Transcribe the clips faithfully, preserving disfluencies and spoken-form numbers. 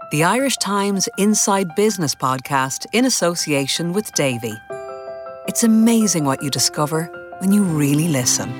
the Irish Times Inside Business podcast in association with Davy. It's amazing what you discover when you really listen.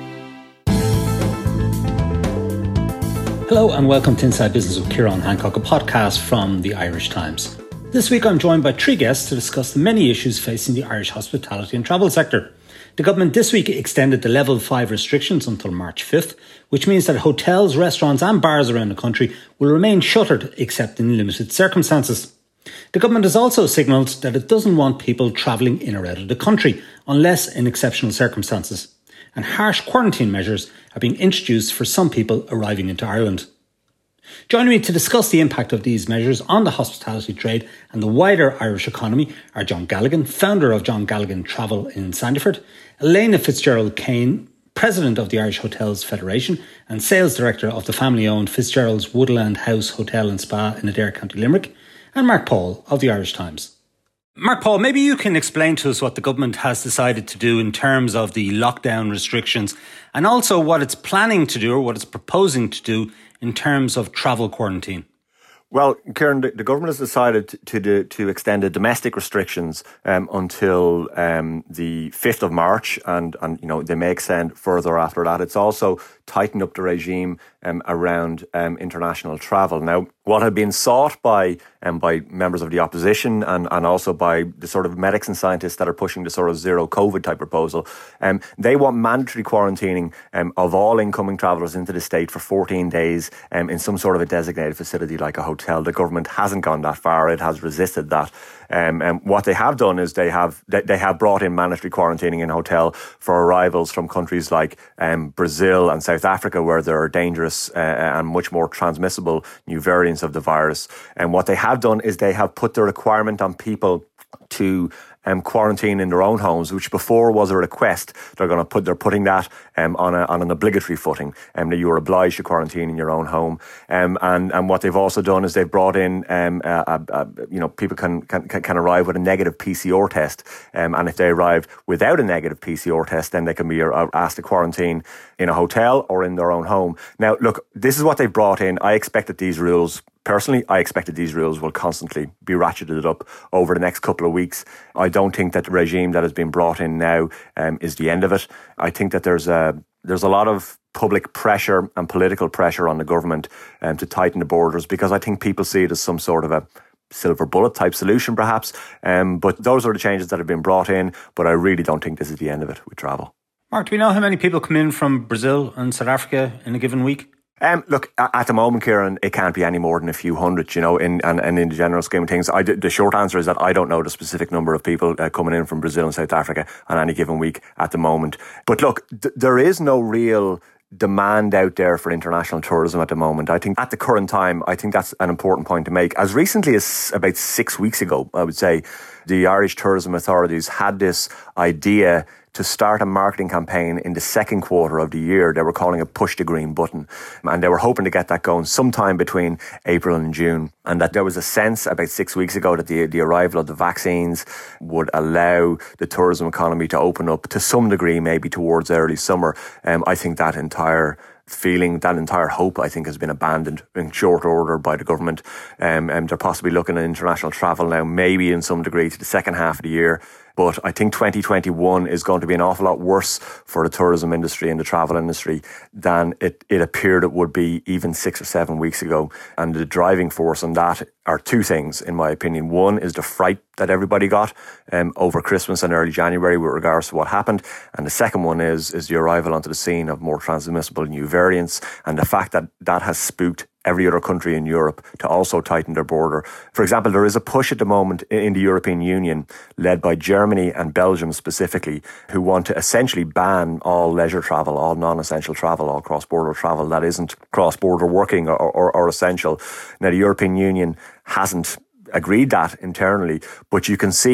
Hello and welcome to Inside Business with Ciarán Hancock, a podcast from the Irish Times. This week I'm joined by three guests to discuss the many issues facing the Irish hospitality and travel sector. The government this week extended the level five restrictions until March fifth, which means that hotels, restaurants and bars around the country will remain shuttered except in limited circumstances. The government has also signalled that it doesn't want people travelling in or out of the country unless in exceptional circumstances. And harsh quarantine measures are being introduced for some people arriving into Ireland. Joining me to discuss the impact of these measures on the hospitality trade and the wider Irish economy are John Galligan, founder of John Galligan Travel in Sandyford, Elena Fitzgerald-Kane, president of the Irish Hotels Federation and sales director of the family-owned Fitzgerald's Woodland House Hotel and Spa in Adare, County Limerick, and Mark Paul of the Irish Times. Mark Paul, maybe you can explain to us what the government has decided to do in terms of the lockdown restrictions and also what it's planning to do or what it's proposing to do in terms of travel quarantine. Well, Ciarán, the, the government has decided to to, do, to extend the domestic restrictions um, until um, the fifth of March, and, and you know they may extend further after that. It's also tightened up the regime um, around um, international travel. Now, what had been sought by um, by members of the opposition and, and also by the sort of medics and scientists that are pushing the sort of zero COVID type proposal, um, they want mandatory quarantining um, of all incoming travellers into the state for fourteen days um, in some sort of a designated facility like a hotel. The government hasn't gone that far. It has resisted that. Um, and what they have done is they have they, they have brought in mandatory quarantining in hotel for arrivals from countries like um, Brazil and South Africa, where there are dangerous uh, and much more transmissible new variants of the virus. And what they have done is they have put the requirement on people to um, quarantine in their own homes, which before was a request. They're going to put they're putting that um, on a on an obligatory footing, and um, that you are obliged to quarantine in your own home. Um, and and what they've also done is they've brought in um, a, a, a, you know people can, can can arrive with a negative P C R test, um, and if they arrive without a negative P C R test, then they can be asked to quarantine in a hotel or in their own home. Now, look, this is what they've brought in. I expect that these rules. Personally, I expect that these rules will constantly be ratcheted up over the next couple of weeks. I don't think that the regime that has been brought in now um, is the end of it. I think that there's a there's a lot of public pressure and political pressure on the government um, to tighten the borders, because I think people see it as some sort of a silver bullet type solution, perhaps. Um, but those are the changes that have been brought in. But I really don't think this is the end of it with travel. Mark, do we know how many people come in from Brazil and South Africa in a given week? Um, look, at the moment, Ciarán, it can't be any more than a few hundred, you know, in, and, and in the general scheme of things. I, the short answer is that I don't know the specific number of people uh, coming in from Brazil and South Africa on any given week at the moment. But look, th- there is no real demand out there for international tourism at the moment. I think at the current time, I think that's an important point to make. As recently as about six weeks ago, I would say, the Irish tourism authorities had this idea to start a marketing campaign in the second quarter of the year. They were calling it Push the Green Button. And they were hoping to get that going sometime between April and June. And that there was a sense about six weeks ago that the, the arrival of the vaccines would allow the tourism economy to open up to some degree, maybe towards early summer. Um, I think that entire feeling, that entire hope, I think, has been abandoned in short order by the government. Um, and they're possibly looking at international travel now, maybe in some degree to the second half of the year. But I think twenty twenty-one is going to be an awful lot worse for the tourism industry and the travel industry than it, it appeared it would be even six or seven weeks ago. And the driving force on that are two things, in my opinion. One is the fright that everybody got um, over Christmas and early January with regards to what happened. And the second one is, is the arrival onto the scene of more transmissible new variants, and the fact that that has spooked every other country in Europe to also tighten their border. For example, there is a push at the moment in the European Union, led by Germany and Belgium specifically, who want to essentially ban all leisure travel, all non-essential travel, all cross-border travel that isn't cross-border working or, or, or essential. Now, the European Union hasn't agreed that internally, but you can see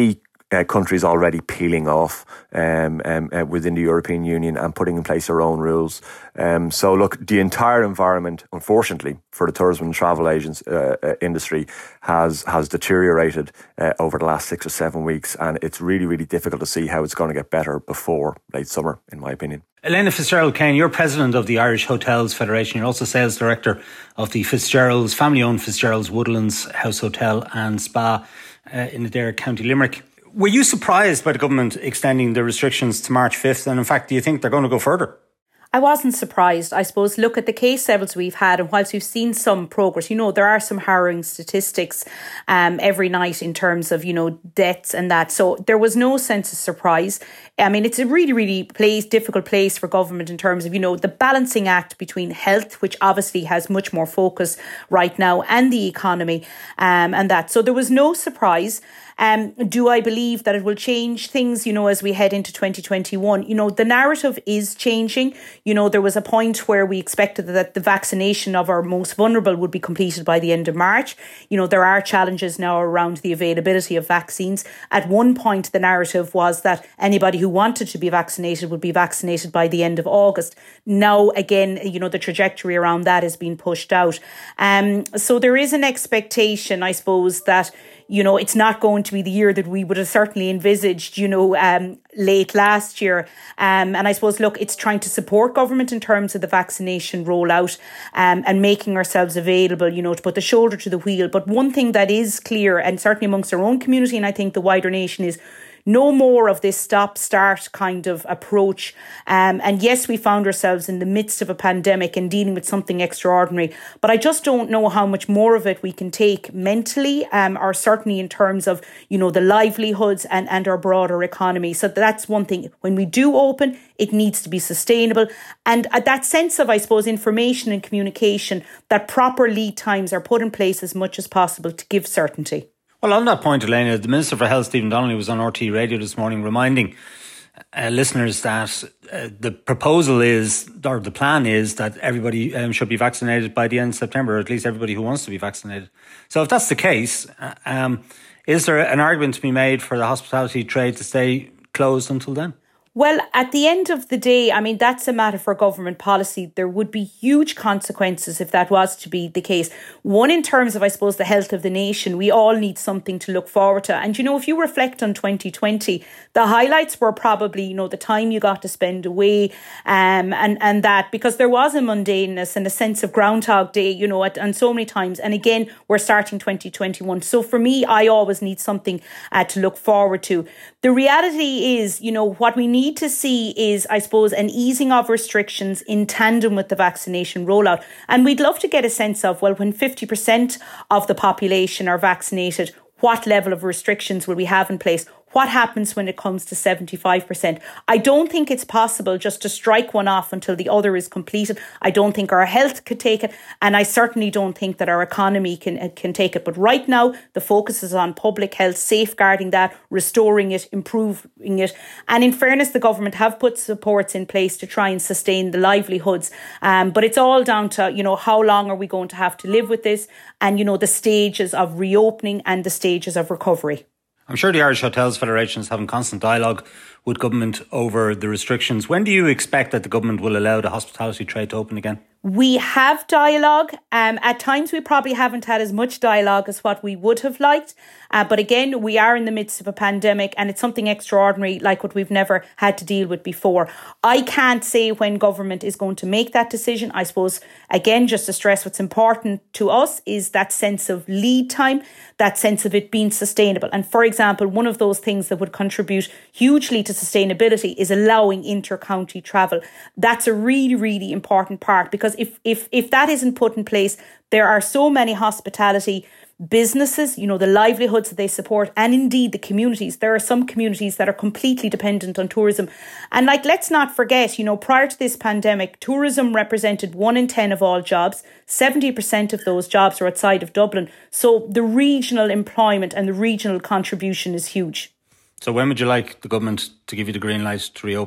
Uh, countries already peeling off um, um, uh, within the European Union and putting in place their own rules. Um, so look, the entire environment, unfortunately, for the tourism and travel agents uh, uh, industry has has deteriorated uh, over the last six or seven weeks, and it's really, really difficult to see how it's going to get better before late summer, in my opinion. Elena Fitzgerald-Kane, you're president of the Irish Hotels Federation. You're also sales director of the Fitzgerald's, family-owned Fitzgerald's Woodlands House Hotel and Spa uh, in Adare, County Limerick. Were you surprised by the government extending the restrictions to March fifth? And in fact, do you think they're going to go further? I wasn't surprised. I suppose, look at the case levels we've had, and whilst we've seen some progress, you know, there are some harrowing statistics um, every night in terms of, you know, deaths and that. So there was no sense of surprise. I mean, it's a really, really place, difficult place for government in terms of, you know, the balancing act between health, which obviously has much more focus right now, and the economy um, and that. So there was no surprise. Um, do I believe that it will change things, you know, as we head into twenty twenty-one? You know, the narrative is changing. You know, there was a point where we expected that the vaccination of our most vulnerable would be completed by the end of March. You know, there are challenges now around the availability of vaccines. At one point, the narrative was that anybody who wanted to be vaccinated would be vaccinated by the end of August. Now, again, you know, the trajectory around that is being pushed out. Um, so there is an expectation, I suppose, that, you know, it's not going to be the year that we would have certainly envisaged, you know, um, late last year. Um, and I suppose, look, it's trying to support government in terms of the vaccination rollout um, and making ourselves available, you know, to put the shoulder to the wheel. But one thing that is clear, and certainly amongst our own community, and I think the wider nation, is no more of this stop-start kind of approach. Um, and yes, we found ourselves in the midst of a pandemic and dealing with something extraordinary. But I just don't know how much more of it we can take mentally, um, or certainly in terms of, you know, the livelihoods and, and our broader economy. So that's one thing. When we do open, it needs to be sustainable. And at that sense of, I suppose, information and communication, that proper lead times are put in place as much as possible to give certainty. Well, on that point, Elena, the Minister for Health, Stephen Donnelly, was on R T Radio this morning reminding uh, listeners that uh, the proposal is, or the plan is, that everybody um, should be vaccinated by the end of September, or at least everybody who wants to be vaccinated. So if that's the case, uh, um, is there an argument to be made for the hospitality trade to stay closed until then? Well, at the end of the day, I mean, that's a matter for government policy. There would be huge consequences if that was to be the case. One, in terms of, I suppose, the health of the nation, we all need something to look forward to. And, you know, if you reflect on twenty twenty, the highlights were probably, you know, the time you got to spend away um, and, and that, because there was a mundaneness and a sense of Groundhog Day, you know, at, and so many times. And again, we're starting twenty twenty-one. So for me, I always need something uh, to look forward to. The reality is, you know, what we need to see is, I suppose, an easing of restrictions in tandem with the vaccination rollout. And we'd love to get a sense of, well, when fifty percent of the population are vaccinated, what level of restrictions will we have in place? What happens when it comes to seventy-five percent? I don't think it's possible just to strike one off until the other is completed. I don't think our health could take it, and I certainly don't think that our economy can can take it. But right now, the focus is on public health, safeguarding that, restoring it, improving it. And in fairness, the government have put supports in place to try and sustain the livelihoods. Um, but it's all down to, you know, how long are we going to have to live with this, and, you know, the stages of reopening and the stages of recovery. I'm sure the Irish Hotels Federation is having constant dialogue with government over the restrictions. When do you expect that the government will allow the hospitality trade to open again? We have dialogue. Um, at times we probably haven't had as much dialogue as what we would have liked. Uh, but again, we are in the midst of a pandemic, and it's something extraordinary like what we've never had to deal with before. I can't say when government is going to make that decision. I suppose, again, just to stress, what's important to us is that sense of lead time, that sense of it being sustainable. And for example, one of those things that would contribute hugely to sustainability is allowing inter-county travel. That's a really, really important part, because if if if that isn't put in place, there are so many hospitality businesses, you know, the livelihoods that they support, and indeed the communities. There are some communities that are completely dependent on tourism. And like, let's not forget, you know, prior to this pandemic, tourism represented one in ten of all jobs. seventy percent of those jobs are outside of Dublin. So the regional employment and the regional contribution is huge. So when would you like the government to give you the green light to reopen?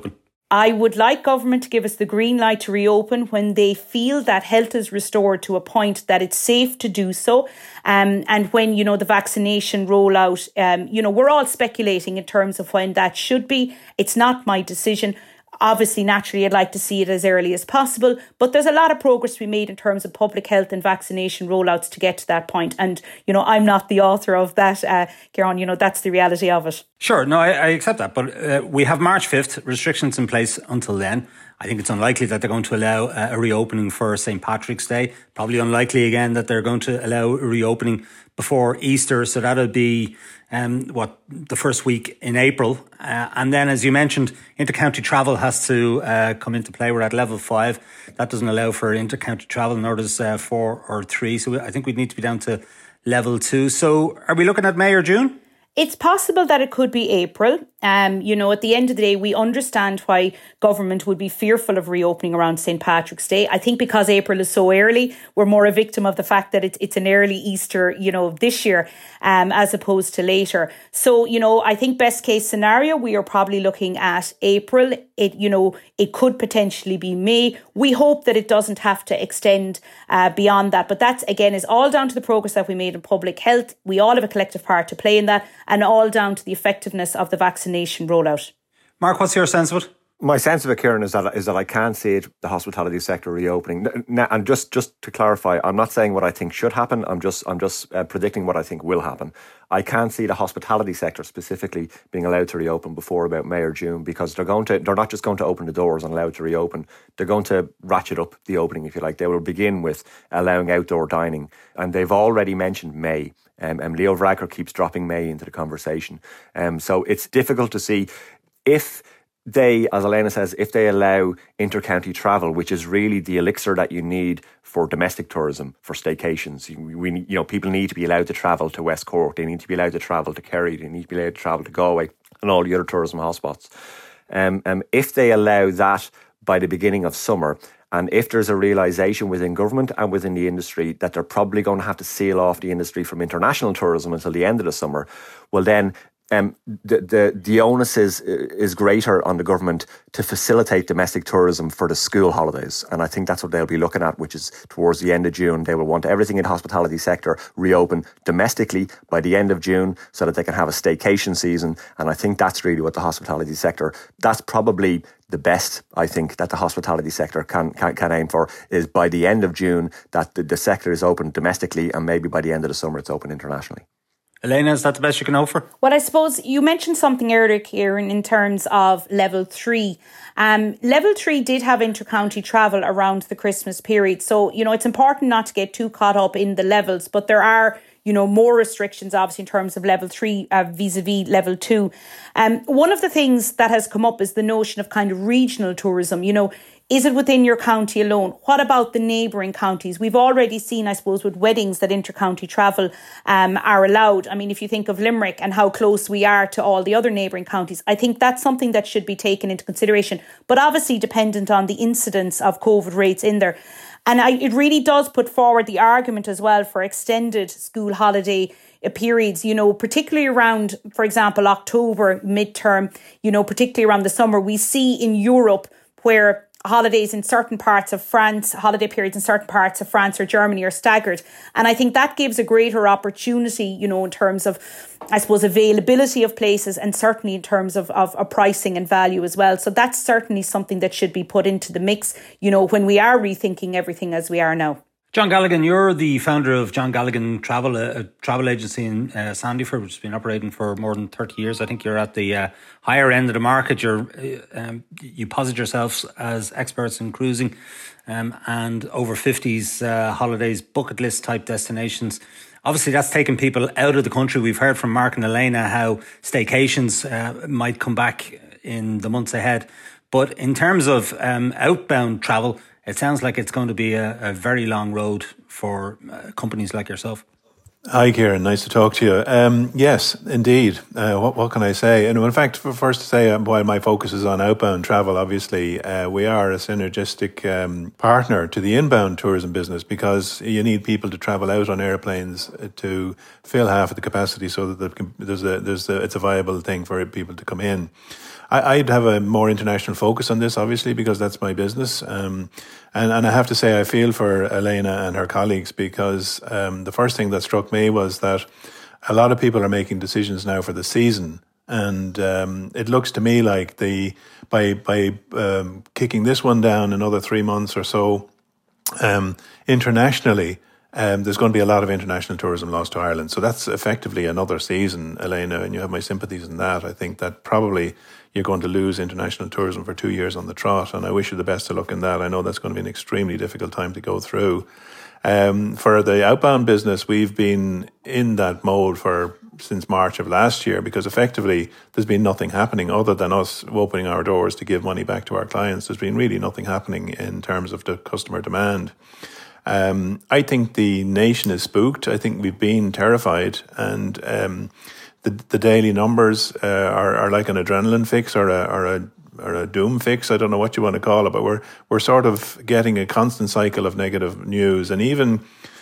I would like government to give us the green light to reopen when they feel that health is restored to a point that it's safe to do so. Um, and when, you know, the vaccination rollout, um, you know, we're all speculating in terms of when that should be. It's not my decision. Obviously, naturally, I'd like to see it as early as possible, but there's a lot of progress to be made in terms of public health and vaccination rollouts to get to that point. And, you know, I'm not the author of that, uh, Kieran, you know, that's the reality of it. Sure, no, I, I accept that. But uh, we have March fifth, restrictions in place until then. I think it's unlikely that they're going to allow uh, a reopening for Saint Patrick's Day. Probably unlikely again that they're going to allow a reopening before Easter. So that'll be, um, what, the first week in April. Uh, and then, as you mentioned, inter-county travel has to uh, come into play. We're at level five. That doesn't allow for inter-county travel, nor does uh, four or three. So I think we'd need to be down to level two. So are we looking at May or June? It's possible that it could be April. Um, you know, at the end of the day, we understand why government would be fearful of reopening around Saint Patrick's Day. I think because April is so early, we're more a victim of the fact that it's it's an early Easter, you know, this year, um, as opposed to later. So, you know, I think best case scenario, we are probably looking at April. It, you know, it could potentially be May. We hope that it doesn't have to extend uh, beyond that. But that's, again, is all down to the progress that we made in public health. We all have a collective part to play in that, and all down to the effectiveness of the vaccination rollout. Mark, what's your sense of it? My sense of it, Kieran, is that is that I can't see it, the hospitality sector reopening. Now, and just, just to clarify, I'm not saying what I think should happen. I'm just I'm just uh, predicting what I think will happen. I can't see the hospitality sector specifically being allowed to reopen before about May or June, because they're going to they're not just going to open the doors and allow it to reopen. They're going to ratchet up the opening, if you like. They will begin with allowing outdoor dining, and they've already mentioned May. Um, and Leo Varadkar keeps dropping May into the conversation. Um, so it's difficult to see if they, as Elena says, if they allow inter-county travel, which is really the elixir that you need for domestic tourism, for staycations. We, you know, people need to be allowed to travel to West Cork. They need to be allowed to travel to Kerry. They need to be allowed to travel to Galway and all the other tourism hotspots. Um, um, if they allow that by the beginning of summer, and if there's a realisation within government and within the industry that they're probably going to have to seal off the industry from international tourism until the end of the summer, well then um, the, the, the onus is, is greater on the government to facilitate domestic tourism for the school holidays. And I think that's what they'll be looking at, which is towards the end of June. They will want everything in the hospitality sector reopen domestically by the end of June so that they can have a staycation season. And I think that's really what the hospitality sector, that's probably the best, I think, that the hospitality sector can, can can aim for, is by the end of June that the, the sector is open domestically, and maybe by the end of the summer it's open internationally. Elena, is that the best you can offer? Well, I suppose you mentioned something earlier, Kieran, in terms of level three. Um, level three did have inter-county travel around the Christmas period. So, you know, it's important not to get too caught up in the levels, but there are, you know, more restrictions, obviously, in terms of level three uh, vis-a-vis level two. Um, one of the things that has come up is the notion of kind of regional tourism. You know, is it within your county alone? What about the neighbouring counties? We've already seen, I suppose, with weddings that inter-county travel um, are allowed. I mean, if you think of Limerick and how close we are to all the other neighbouring counties, I think that's something that should be taken into consideration, but obviously dependent on the incidence of COVID rates in there. And I, it really does put forward the argument as well for extended school holiday periods, you know, particularly around, for example, October midterm, you know, particularly around the summer. We see in Europe where holidays in certain parts of France, holiday periods in certain parts of France or Germany are staggered. And I think that gives a greater opportunity, you know, in terms of, I suppose, availability of places, and certainly in terms of, of, of pricing and value as well. So that's certainly something that should be put into the mix, you know, when we are rethinking everything as we are now. John Galligan, you're the founder of John Galligan Travel, a, a travel agency in uh, Sandyford, which has been operating for more than thirty years. I think you're at the uh, higher end of the market. You're, uh, um, you posit yourselves as experts in cruising um, and over fifties uh, holidays, bucket list type destinations. Obviously, that's taken people out of the country. We've heard from Mark and Elena how staycations uh, might come back in the months ahead. But in terms of um, outbound travel, it sounds like it's going to be a, a very long road for uh, companies like yourself. Hi, Kieran. Nice to talk to you. Um, yes, indeed. Uh, what, what can I say? And in fact, first to say, uh, while my focus is on outbound travel, obviously, uh, we are a synergistic um, partner to the inbound tourism business, because you need people to travel out on airplanes to fill half of the capacity so that there's a, there's a, it's a viable thing for people to come in. I, I'd have a more international focus on this, obviously, because that's my business. Um, and, and I have to say I feel for Elena and her colleagues, because um, the first thing that struck me was that a lot of people are making decisions now for the season. And um, it looks to me like the by by um, kicking this one down another three months or so, um, internationally, um, there's going to be a lot of international tourism lost to Ireland. So that's effectively another season, Elena, and you have my sympathies in that. I think that probably you're going to lose international tourism for two years on the trot, and I wish you the best of luck in that. I know that's going to be an extremely difficult time to go through. Um, for the outbound business, we've been in that mode for since March of last year, because effectively there's been nothing happening other than us opening our doors to give money back to our clients. There's been really nothing happening in terms of the customer demand. Um, I think the nation is spooked. I think we've been terrified, and um, the the daily numbers uh, are are like an adrenaline fix or a or a or a doom fix. I don't know what you want to call it, but we're we're sort of getting a constant cycle of negative news, and even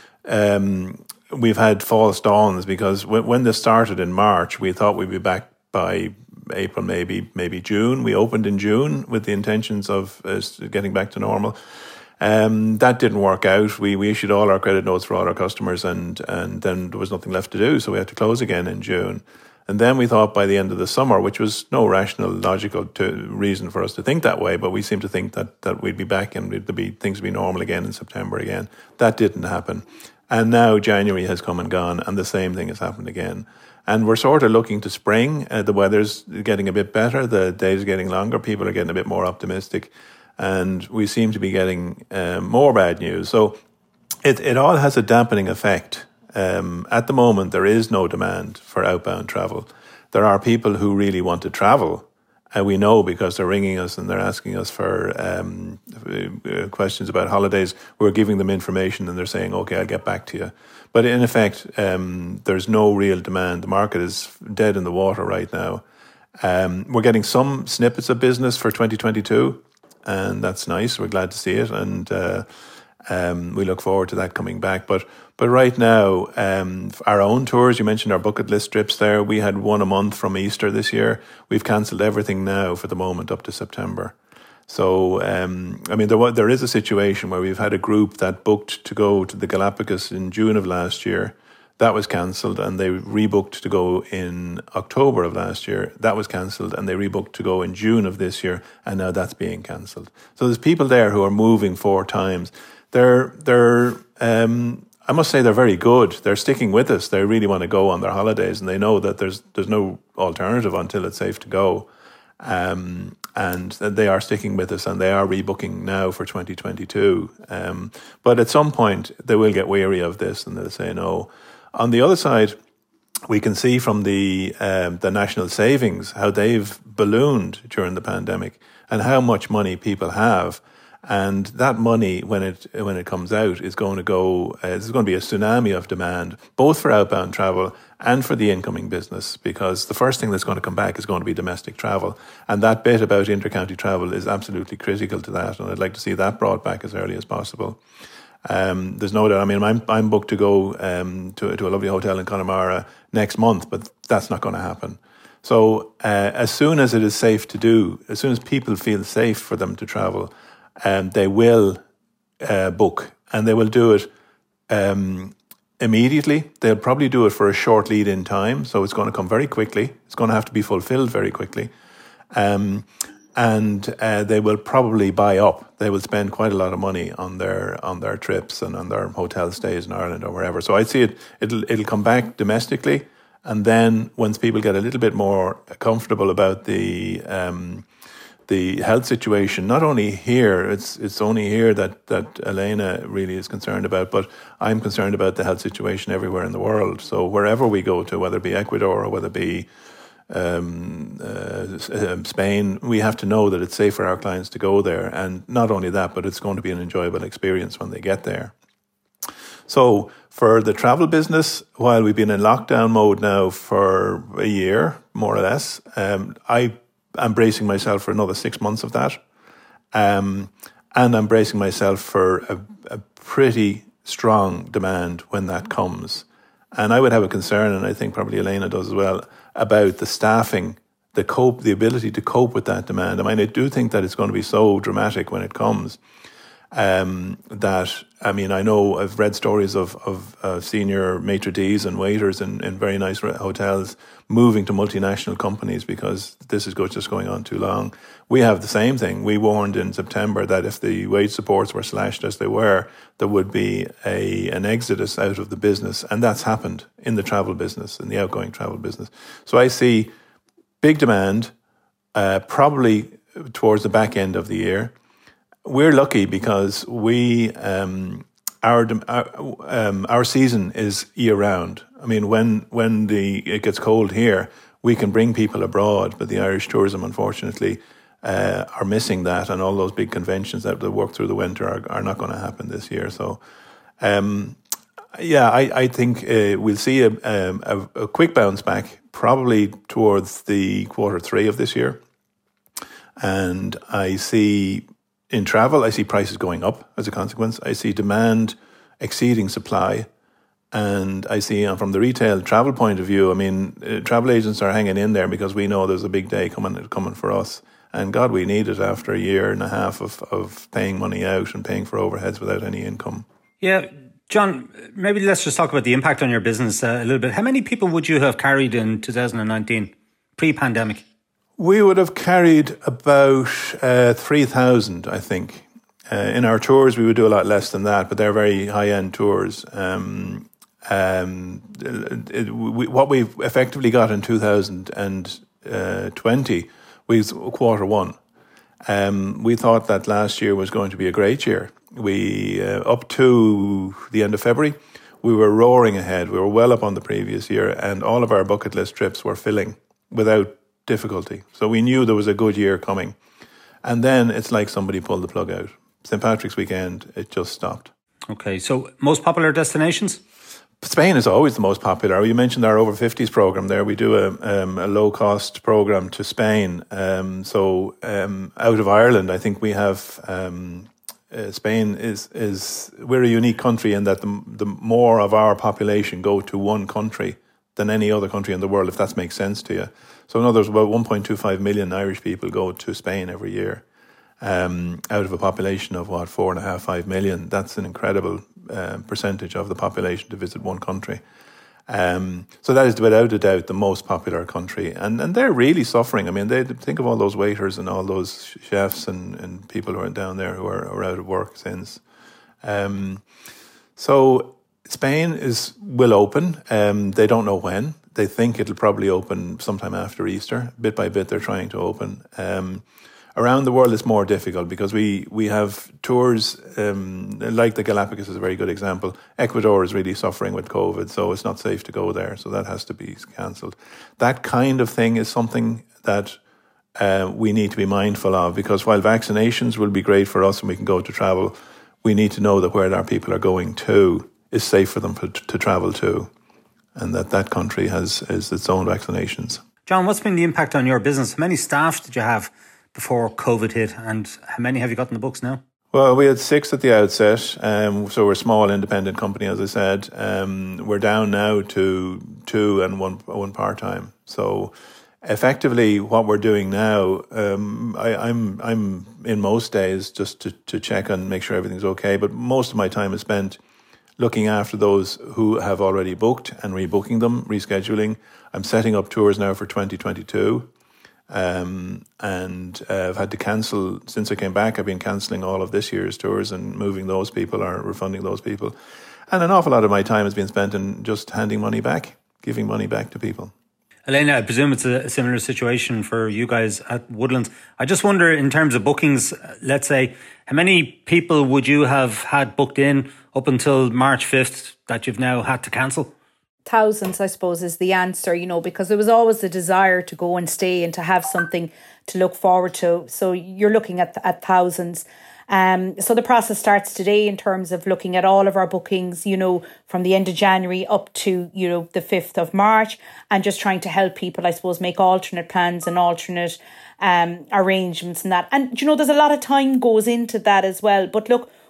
um, we've had false dawns, because when, when this started in March, we thought we'd be back by April, maybe maybe June. We opened in June with the intentions of uh, getting back to normal. Um, that didn't work out. We we issued all our credit notes for all our customers, and and then there was nothing left to do, so we had to close again in June. And then we thought by the end of the summer, which was no rational, logical to, reason for us to think that way, but we seemed to think that that we'd be back and there'd be things would be normal again in September again. That didn't happen. And now January has come and gone, and the same thing has happened again. And we're sort of looking to spring. Uh, the weather's getting a bit better. The days are getting longer. People are getting a bit more optimistic. And we seem to be getting um, more bad news. So it, it all has a dampening effect. Um, at the moment, there is no demand for outbound travel. There are people who really want to travel. And we know, because they're ringing us and they're asking us for um, uh, questions about holidays. We're giving them information and they're saying, okay, I'll get back to you. But in effect, um, there's no real demand. The market is dead in the water right now. Um, we're getting some snippets of business for twenty twenty-two, and that's nice. We're glad to see it, and uh, um, we look forward to that coming back. But but right now, um, our own tours, you mentioned our bucket list trips there. We had one a month from Easter this year. We've cancelled everything now for the moment up to September. So, um, I mean, there was, there is a situation where we've had a group that booked to go to the Galapagos in June of last year. That was cancelled, and they rebooked to go in October of last year. That was cancelled, and they rebooked to go in June of this year, and now that's being cancelled. So there's people there who are moving four times. They're, they're, um, I must say they're very good. They're sticking with us. They really want to go on their holidays, and they know that there's there's no alternative until it's safe to go. Um, and they are sticking with us, and they are rebooking now for twenty twenty-two. Um, but at some point, they will get weary of this, and they'll say no. On the other side, we can see from the um, the national savings how they've ballooned during the pandemic, and how much money people have. And that money, when it when it comes out, is going to go. Uh, there's going to be a tsunami of demand, both for outbound travel and for the incoming business, because the first thing that's going to come back is going to be domestic travel, and that bit about intercounty travel is absolutely critical to that. And I'd like to see that brought back as early as possible. Um, there's no doubt. I mean, I'm I'm booked to go um, to to a lovely hotel in Connemara next month, but that's not going to happen. So uh, as soon as it is safe to do, as soon as people feel safe for them to travel, um, they will uh, book, and they will do it um, immediately. They'll probably do it for a short lead in time, so it's going to come very quickly. It's going to have to be fulfilled very quickly. Um, And uh, they will probably buy up. They will spend quite a lot of money on their on their trips and on their hotel stays in Ireland or wherever. So I'd see it. It'll it'll come back domestically, and then once people get a little bit more comfortable about the um, the health situation, not only here, it's it's only here that that Elena really is concerned about, but I'm concerned about the health situation everywhere in the world. So wherever we go to, whether it be Ecuador or whether it be Um, uh, Spain, we have to know that it's safe for our clients to go there, and not only that, but it's going to be an enjoyable experience when they get there. So for the travel business, while we've been in lockdown mode now for a year, more or less, um, I am bracing myself for another six months of that, um, and I'm bracing myself for a, a pretty strong demand when that comes. And I would have a concern, and I think probably Elena does as well, about the staffing the cope, the ability to cope with that demand. I mean, I do think that it's going to be so dramatic when it comes. Um, that, I mean, I know I've read stories of, of uh, senior maitre d's and waiters in, in very nice hotels moving to multinational companies because this is go, just going on too long. We have the same thing. We warned in September that if the wage supports were slashed as they were, there would be a an exodus out of the business. And that's happened in the travel business, in the outgoing travel business. So I see big demand, uh, probably towards the back end of the year. We're lucky because we um, our our, um, our season is year round. I mean, when when the it gets cold here, we can bring people abroad, but the Irish tourism, unfortunately, uh, are missing that, and all those big conventions that they work through the winter are, are not going to happen this year. So, um, yeah, I I think uh, we'll see a, a a quick bounce back, probably towards the quarter three of this year, and I see. In travel, I see prices going up as a consequence. I see demand exceeding supply. And I see uh, from the retail travel point of view, I mean, uh, travel agents are hanging in there because we know there's a big day coming coming for us. And God, we need it after a year and a half of, of paying money out and paying for overheads without any income. Yeah. John, maybe let's just talk about the impact on your business uh, a little bit. How many people would you have carried in two thousand nineteen, pre-pandemic? We would have carried about uh, three thousand, I think. Uh, in our tours, we would do a lot less than that, but they're very high-end tours. Um, um, it, we, what we effectively got in two thousand twenty was quarter one. Um, we thought that last year was going to be a great year. We uh, up to the end of February, we were roaring ahead. We were well up on the previous year, and all of our bucket list trips were filling without difficulty. So we knew there was a good year coming. And then it's like somebody pulled the plug out. Saint Patrick's weekend, it just stopped. Okay, so most popular destinations? Spain is always the most popular. You mentioned our over fifties program there. We do a, um, a low-cost program to Spain. Um, so um, out of Ireland, I think we have... Um, uh, Spain is... is we're a unique country in that the, the more of our population go to one country than any other country in the world, if that makes sense to you. So in other words, about one point two five million Irish people go to Spain every year, um, out of a population of, what, four and a half, five million. That's an incredible uh, percentage of the population to visit one country. Um, so that is without a doubt the most popular country. And and they're really suffering. I mean, they think of all those waiters and all those chefs and, and people who are down there who are, are out of work since. Um, so Spain is will open. Um, they don't know when. They think it'll probably open sometime after Easter. Bit by bit, they're trying to open. Um, around the world, it's more difficult because we, we have tours, um, like the Galapagos is a very good example. Ecuador is really suffering with COVID, so it's not safe to go there. So that has to be cancelled. That kind of thing is something that uh, we need to be mindful of, because while vaccinations will be great for us and we can go to travel, we need to know that where our people are going to is safe for them to, to travel to, and that that country has, has its own vaccinations. John, what's been the impact on your business? How many staff did you have before COVID hit, and how many have you got in the books now? Well, we had six at the outset, um, so we're a small independent company, as I said. Um, we're down now to two and one one part-time. So effectively what we're doing now, um, I, I'm I'm in most days just to, to check and make sure everything's okay, but most of my time is spent looking after those who have already booked and rebooking them, rescheduling. I'm setting up tours now for twenty twenty-two. Um, and uh, I've had to cancel, since I came back, I've been cancelling all of this year's tours and moving those people or refunding those people. And an awful lot of my time has been spent in just handing money back, giving money back to people. Elena, I presume it's a similar situation for you guys at Woodlands. I just wonder, in terms of bookings, let's say, how many people would you have had booked in up until March fifth that you've now had to cancel? Thousands, I suppose, is the answer, you know, because there was always the desire to go and stay and to have something to look forward to. So you're looking at at thousands. Um, so the process starts today in terms of looking at all of our bookings, you know, from the end of January up to, you know, the fifth of March, and just trying to help people, I suppose, make alternate plans and alternate um, arrangements and that. And, you know, there's a lot of time goes into that as well. But look,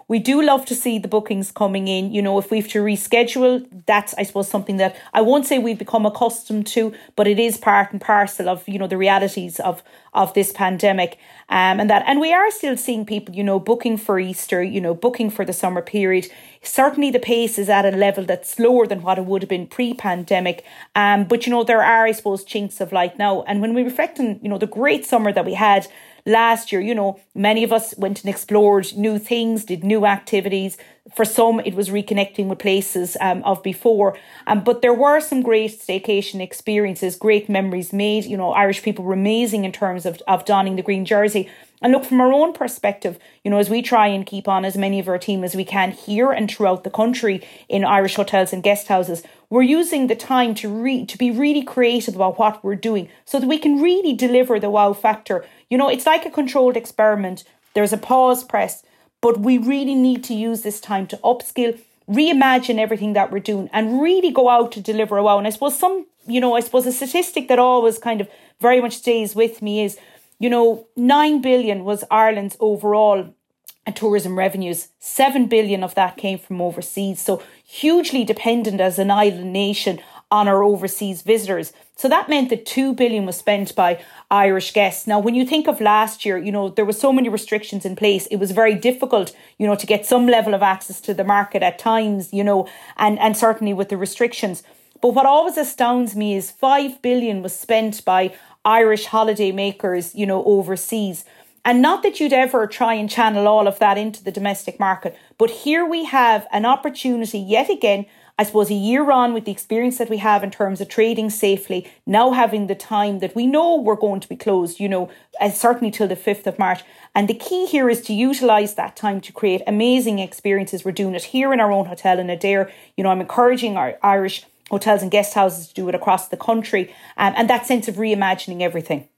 we do love to see the bookings coming in. You know, if we have to reschedule, that's, I suppose, something that I won't say we've become accustomed to, but it is part and parcel of, you know, the realities of of this pandemic. Um, and that, and we are still seeing people, you know, booking for Easter, you know, booking for the summer period. Certainly the pace is at a level that's slower than what it would have been pre-pandemic. Um, but, you know, there are, I suppose, chinks of light now. And when we reflect on, you know, the great summer that we had last year, you know, many of us went and explored new things, did new activities. For some, it was reconnecting with places um, of before. Um, but there were some great staycation experiences, great memories made. You know, Irish people were amazing in terms of, of donning the green jersey. And look, from our own perspective, you know, as we try and keep on as many of our team as we can here and throughout the country in Irish hotels and guest houses, we're using the time to re- to be really creative about what we're doing so that we can really deliver the wow factor. You know, it's like a controlled experiment. There's a pause press, but we really need to use this time to upskill, reimagine everything that we're doing and really go out to deliver a wow. And I suppose some, you know, I suppose a statistic that always kind of very much stays with me is, you know, nine billion was Ireland's overall tourism revenues. seven billion of that came from overseas. So hugely dependent as an island nation on our overseas visitors. So that meant that two billion was spent by Irish guests. Now, when you think of last year, you know, there were so many restrictions in place. It was very difficult, you know, to get some level of access to the market at times, you know, and, and certainly with the restrictions. But what always astounds me is five billion was spent by Irish holiday makers, you know, overseas. And not that you'd ever try and channel all of that into the domestic market, but here we have an opportunity yet again, I suppose a year on with the experience that we have in terms of trading safely, now having the time that we know we're going to be closed, you know, uh, certainly till the fifth of March. And the key here is to utilise that time to create amazing experiences. We're doing it here in our own hotel in Adare. You know, I'm encouraging our Irish hotels and guest houses to do it across the country, um, and that sense of reimagining everything.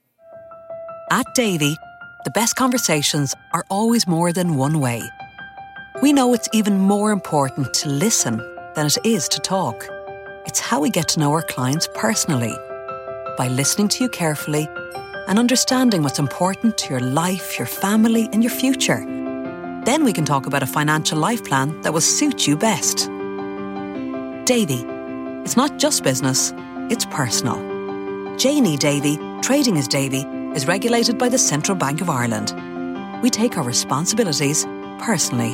At Davy, the best conversations are always more than one way. We know it's even more important to listen than it is to talk. It's how we get to know our clients personally, by listening to you carefully and understanding what's important to your life, your family and your future. Then we can talk about a financial life plan that will suit you best. Davy. It's not just business, it's personal. J and E Davy, trading as Davy, is regulated by the Central Bank of Ireland. We take our responsibilities personally.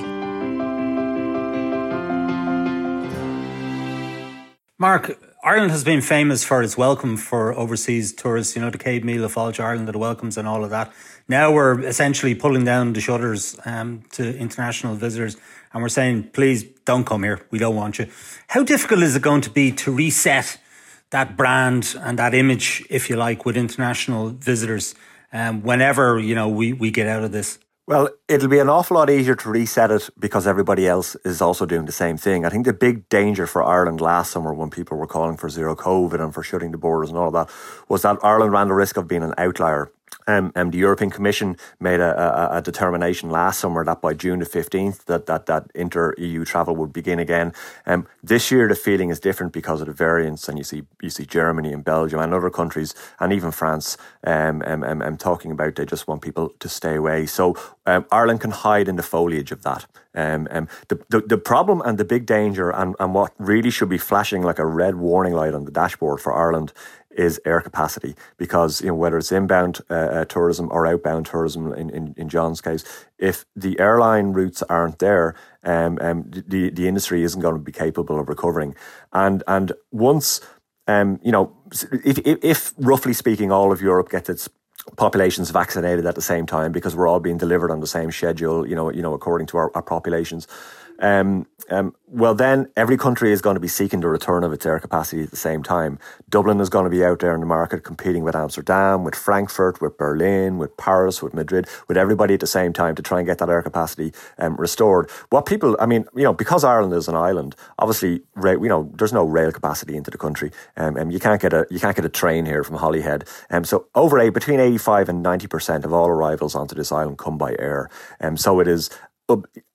Mark, Ireland has been famous for its welcome for overseas tourists, you know, the Céad Míle Fáilte Ireland, the welcomes and all of that. Now we're essentially pulling down the shutters um, to international visitors and we're saying, please don't come here. We don't want you. How difficult is it going to be to reset that brand and that image, if you like, with international visitors um, whenever, you know, we, we get out of this? Well, it'll be an awful lot easier to reset it because everybody else is also doing the same thing. I think the big danger for Ireland last summer when people were calling for zero COVID and for shutting the borders and all of that was that Ireland ran the risk of being an outlier. Um, and the European Commission made a, a, a determination last summer that by June the fifteenth that that, that inter-E U travel would begin again. Um, this year the feeling is different because of the variants, and you see you see Germany and Belgium and other countries and even France um, um, um, um, talking about they just want people to stay away. So um, Ireland can hide in the foliage of that. Um, um, the, the the problem and the big danger and, and what really should be flashing like a red warning light on the dashboard for Ireland is air capacity, because you know whether it's inbound uh, uh, tourism or outbound tourism in, in, in John's case, if the airline routes aren't there, um, um, the the industry isn't going to be capable of recovering. And and once um, you know, if, if if roughly speaking, all of Europe gets its populations vaccinated at the same time because we're all being delivered on the same schedule, you know, you know, according to our, our populations. Um, um, well, then every country is going to be seeking the return of its air capacity at the same time. Dublin is going to be out there in the market competing with Amsterdam, with Frankfurt, with Berlin, with Paris, with Madrid, with everybody at the same time to try and get that air capacity um, restored. What people, I mean, you know, because Ireland is an island, obviously, you know, there's no rail capacity into the country, um, and you can't get a you can't get a train here from Holyhead. Um, so over a between eighty-five and ninety percent of all arrivals onto this island come by air. Um, so it is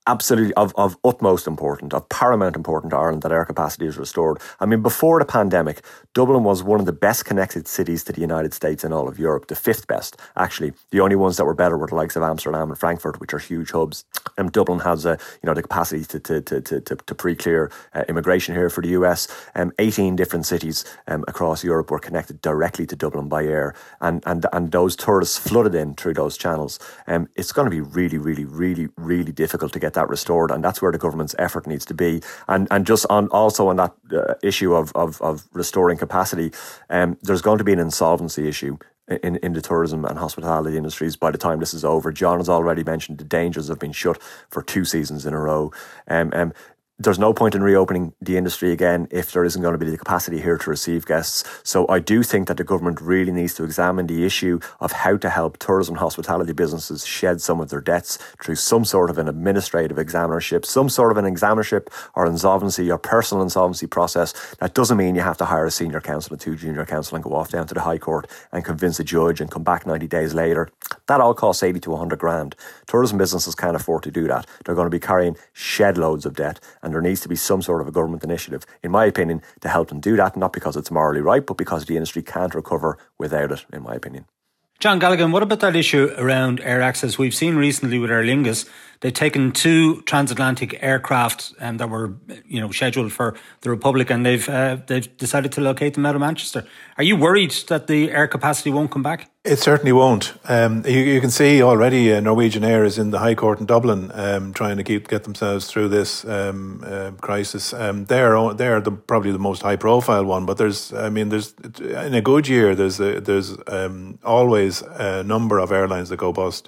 absolutely of, of utmost importance, of paramount importance to Ireland that air capacity is restored. I mean, before the pandemic, Dublin was one of the best connected cities to the United States in all of Europe, the fifth best, actually. The only ones that were better were the likes of Amsterdam and Frankfurt, which are huge hubs. And um, Dublin has a, you know, the capacity to to to to, to, to pre-clear uh, immigration here for the U S. Um, eighteen different cities um, across Europe were connected directly to Dublin by air, and and and those tourists flooded in through those channels. Um, it's going to be really, really, really, really difficult to get that restored, and that's where the government's effort needs to be. And and just on also on that uh, issue of, of of restoring capacity, um, there's going to be an insolvency issue in, in the tourism and hospitality industries by the time this is over. John has already mentioned the dangers of being shut for two seasons in a row. Um, um, There's no point in reopening the industry again if there isn't going to be the capacity here to receive guests. So I do think that the government really needs to examine the issue of how to help tourism and hospitality businesses shed some of their debts through some sort of an administrative examinership, some sort of an examinership or insolvency or personal insolvency process. That doesn't mean you have to hire a senior counsel and two junior counsel and go off down to the High Court and convince a judge and come back ninety days later. That all costs eighty to one hundred grand. Tourism businesses can't afford to do that. They're going to be carrying shed loads of debt, and there needs to be some sort of a government initiative, in my opinion, to help them do that, not because it's morally right, but because the industry can't recover without it, in my opinion. John Galligan, what about that issue around air access? We've seen recently with Aer Lingus, they've taken two transatlantic aircraft um, that were, you know, scheduled for the Republic, and they've uh, they've decided to locate them out of Manchester. Are you worried that the air capacity won't come back? It certainly won't. Um, you, you can see already uh, Norwegian Air is in the High Court in Dublin, um, trying to keep get themselves through this um, uh, crisis. Um, they're they're the, probably the most high profile one, but there's, I mean, there's in a good year there's a, there's um, always a number of airlines that go bust.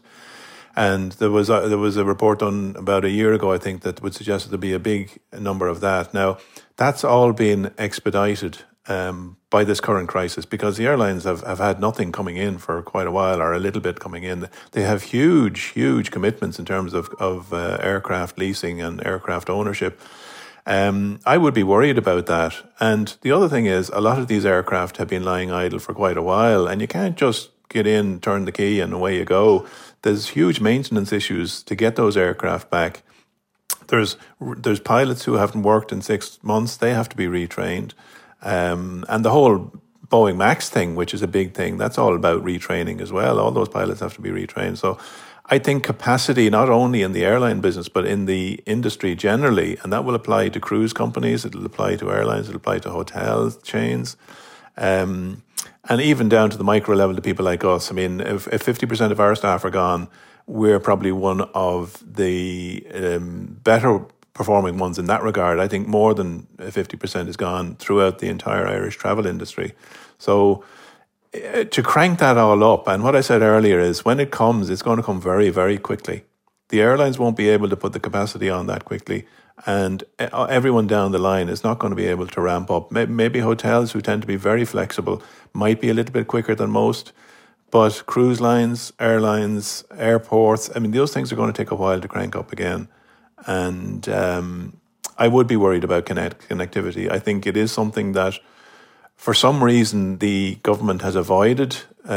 And there was a, there was a report done about a year ago, I think, that would suggest that there'd be a big number of that. Now, that's all been expedited um, by this current crisis because the airlines have, have had nothing coming in for quite a while, or a little bit coming in. They have huge, huge commitments in terms of, of uh, aircraft leasing and aircraft ownership. Um, I would be worried about that. And the other thing is, a lot of these aircraft have been lying idle for quite a while, and you can't just get in, turn the key, and away you go. There's huge maintenance issues to get those aircraft back. There's there's pilots who haven't worked in six months. They have to be retrained. Um, and the whole Boeing MAX thing, which is a big thing, that's all about retraining as well. All those pilots have to be retrained. So I think capacity, not only in the airline business, but in the industry generally, and that will apply to cruise companies, it'll apply to airlines, it'll apply to hotel chains, um, and even down to the micro level to people like us. I mean, if, if fifty percent of our staff are gone, we're probably one of the um, better performing ones in that regard. I think more than fifty percent is gone throughout the entire Irish travel industry. So uh, to crank that all up, and what I said earlier is when it comes, it's going to come very, very quickly. The airlines won't be able to put the capacity on that quickly, and everyone down the line is not going to be able to ramp up. Maybe hotels, who tend to be very flexible, might be a little bit quicker than most, but cruise lines, airlines, airports, I mean, those things are going to take a while to crank up again. And um, I would be worried about connect- connectivity. I think it is something that, for some reason, the government has avoided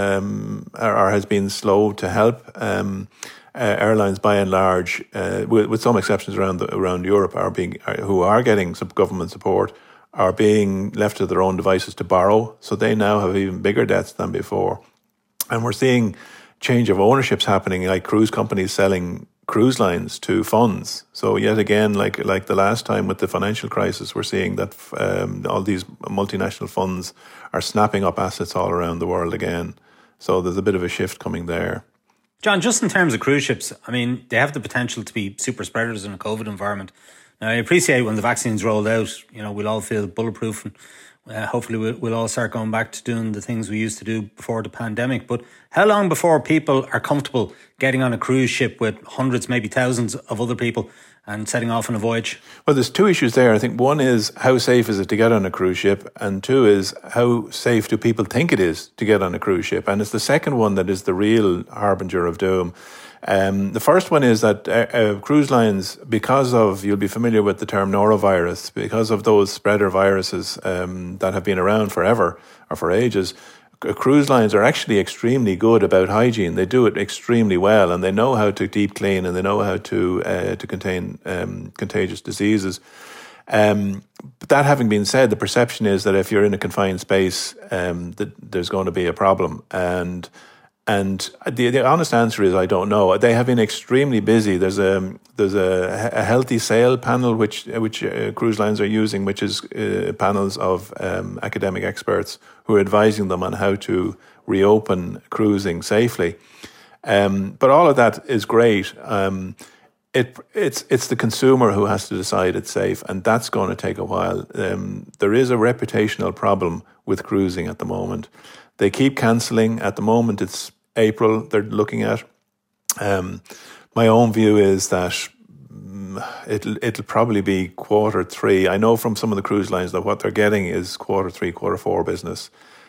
um, or, or has been slow to help. Um, uh, airlines, by and large, uh, with, with some exceptions around the, around Europe, are being are, who are getting some government support, are being left to their own devices to borrow. So they now have even bigger debts than before. And we're seeing change of ownerships happening, like cruise companies selling cruise lines to funds. So yet again, like like the last time with the financial crisis, we're seeing that um, all these multinational funds are snapping up assets all around the world again. So there's a bit of a shift coming there. John, just in terms of cruise ships, I mean, they have the potential to be super spreaders in a COVID environment. Now, I appreciate when the vaccine's rolled out, you know, we'll all feel bulletproof, and uh, hopefully we'll, we'll all start going back to doing the things we used to do before the pandemic. But how long before people are comfortable getting on a cruise ship with hundreds, maybe thousands of other people and setting off on a voyage? Well, there's two issues there. I think one is, how safe is it to get on a cruise ship? And two is, how safe do people think it is to get on a cruise ship? And it's the second one that is the real harbinger of doom. Um, the first one is that uh, uh, cruise lines, because of, you'll be familiar with the term norovirus, because of those spreader viruses um, that have been around forever or for ages, cruise lines are actually extremely good about hygiene. They do it extremely well, and they know how to deep clean, and they know how to uh, to contain um, contagious diseases. Um, but that having been said, the perception is that if you're in a confined space, um, that there's going to be a problem. And and the, the honest answer is I don't know. They have been extremely busy. There's a there's a, a healthy sail panel which which uh, cruise lines are using, which is uh, panels of um, academic experts who are advising them on how to reopen cruising safely. Um, but all of that is great. Um, It it's it's the consumer who has to decide it's safe, and that's going to take a while. Um, there is a reputational problem with cruising at the moment. They keep cancelling. At the moment, it's April they're looking at. Um, my own view is that it'll it'll probably be quarter three. I know from some of the cruise lines that what they're getting is quarter three, quarter four business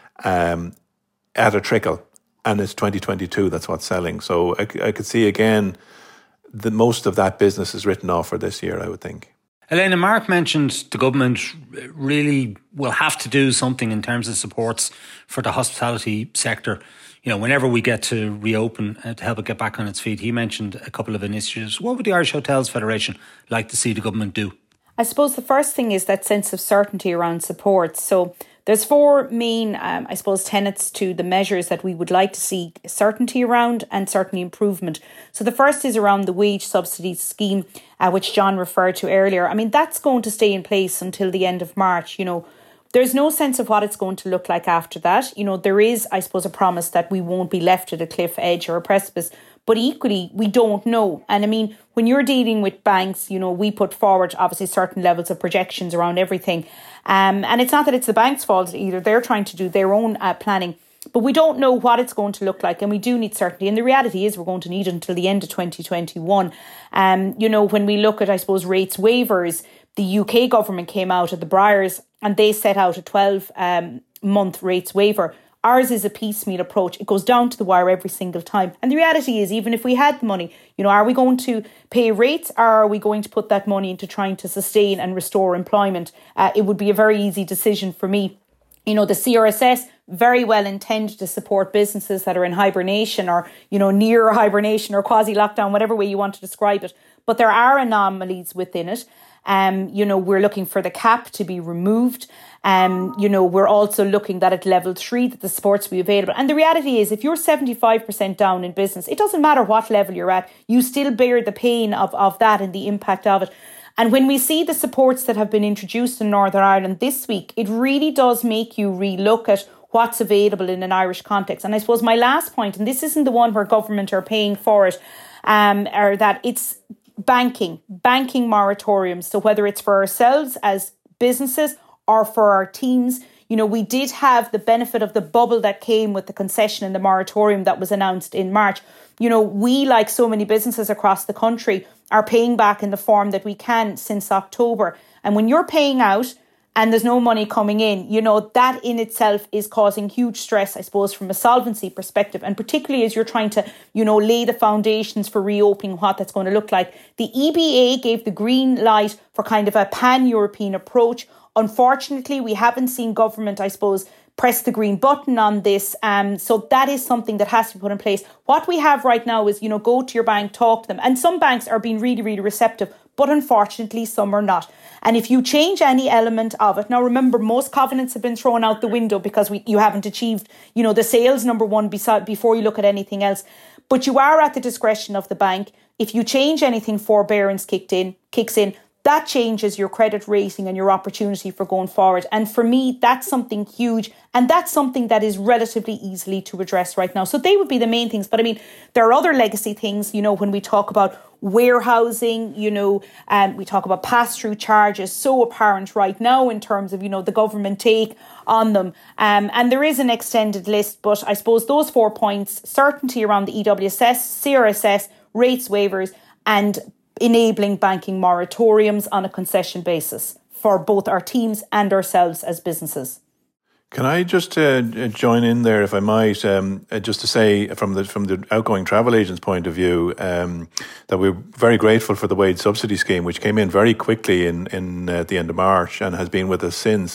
um, at a trickle, and it's twenty twenty-two. That's what's selling. So I, I could see again. The most of that business is written off for this year, I would think. Elena, Mark mentioned the government really will have to do something in terms of supports for the hospitality sector. You know, whenever we get to reopen uh, to help it get back on its feet, he mentioned a couple of initiatives. What would the Irish Hotels Federation like to see the government do? I suppose the first thing is that sense of certainty around support. So there's four main, um, I suppose, tenets to the measures that we would like to see certainty around and certainly improvement. So the first is around the wage subsidy scheme, uh, which John referred to earlier. I mean, that's going to stay in place until the end of March. You know, there's no sense of what it's going to look like after that. You know, there is, I suppose, a promise that we won't be left at a cliff edge or a precipice. But equally, we don't know. And I mean, when you're dealing with banks, you know, we put forward obviously certain levels of projections around everything. Um, and it's not that it's the bank's fault either. They're trying to do their own uh, planning. But we don't know what it's going to look like. And we do need certainty. And the reality is we're going to need it until the end of twenty twenty-one. Um, you know, when we look at, I suppose, rates waivers, the U K government came out at the Briars and they set out a twelve um, month rates waiver. Ours is a piecemeal approach. It goes down to the wire every single time. And the reality is, even if we had the money, you know, are we going to pay rates or are we going to put that money into trying to sustain and restore employment? Uh, it would be a very easy decision for me. You know, the C R S S, very well intended to support businesses that are in hibernation or, you know, near hibernation or quasi-lockdown, whatever way you want to describe it. But there are anomalies within it. Um, you know, we're looking for the cap to be removed. Um, you know, we're also looking that at level three, that the supports will be available. And the reality is, if you're seventy-five percent down in business, it doesn't matter what level you're at, you still bear the pain of, of that and the impact of it. And when we see the supports that have been introduced in Northern Ireland this week, it really does make you relook at what's available in an Irish context. And I suppose my last point, and this isn't the one where government are paying for it, um, are that it's banking, banking moratoriums. So whether it's for ourselves as businesses or for our teams, you know, we did have the benefit of the bubble that came with the concession and the moratorium that was announced in March. You know, we, like so many businesses across the country, are paying back in the form that we can since October. And when you're paying out and there's no money coming in, you know, that in itself is causing huge stress, I suppose, from a solvency perspective. And particularly as you're trying to, you know, lay the foundations for reopening, what that's going to look like. The E B A gave the green light for kind of a pan-European approach. Unfortunately, we haven't seen government, I suppose, press the green button on this. Um, so that is something that has to be put in place. What we have right now is, you know, go to your bank, talk to them. And some banks are being really, really receptive, but unfortunately some are not. And if you change any element of it, now remember, most covenants have been thrown out the window because we, you haven't achieved, you know, the sales number one beside, before you look at anything else. But you are at the discretion of the bank. If you change anything, forbearance kicked in, kicks in. That changes your credit rating and your opportunity for going forward. And for me, that's something huge. And that's something that is relatively easily to address right now. So they would be the main things. But I mean, there are other legacy things, you know, when we talk about warehousing, you know, um, we talk about pass-through charges, so apparent right now in terms of, you know, the government take on them. Um, and there is an extended list. But I suppose those four points, certainty around the E W S S, C R S S, rates waivers, and enabling banking moratoriums on a concession basis for both our teams and ourselves as businesses. Can I just uh, join in there, if I might, um, just to say from the from the outgoing travel agent's point of view, um, that we're very grateful for the wage subsidy scheme, which came in very quickly in, in uh, at the end of March and has been with us since.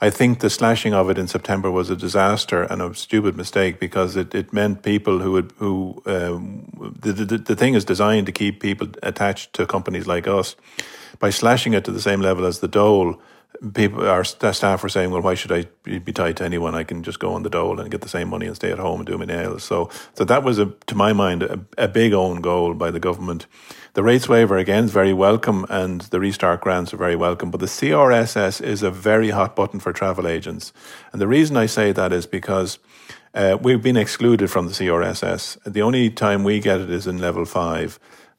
I think the slashing of it in September was a disaster and a stupid mistake, because it, it meant people who would, who, um, the, the, the thing is designed to keep people attached to companies like us. By slashing it to the same level as the dole, people, our staff were saying, well, why should I be tied to anyone? I can just go on the dole and get the same money and stay at home and do my nails. So, so that was, a, to my mind, a, a big own goal by the government. The rates waiver, again, is very welcome, and the restart grants are very welcome. But the C R S S is a very hot button for travel agents. And the reason I say that is because uh, we've been excluded from the C R S S. The only time we get it is in level five.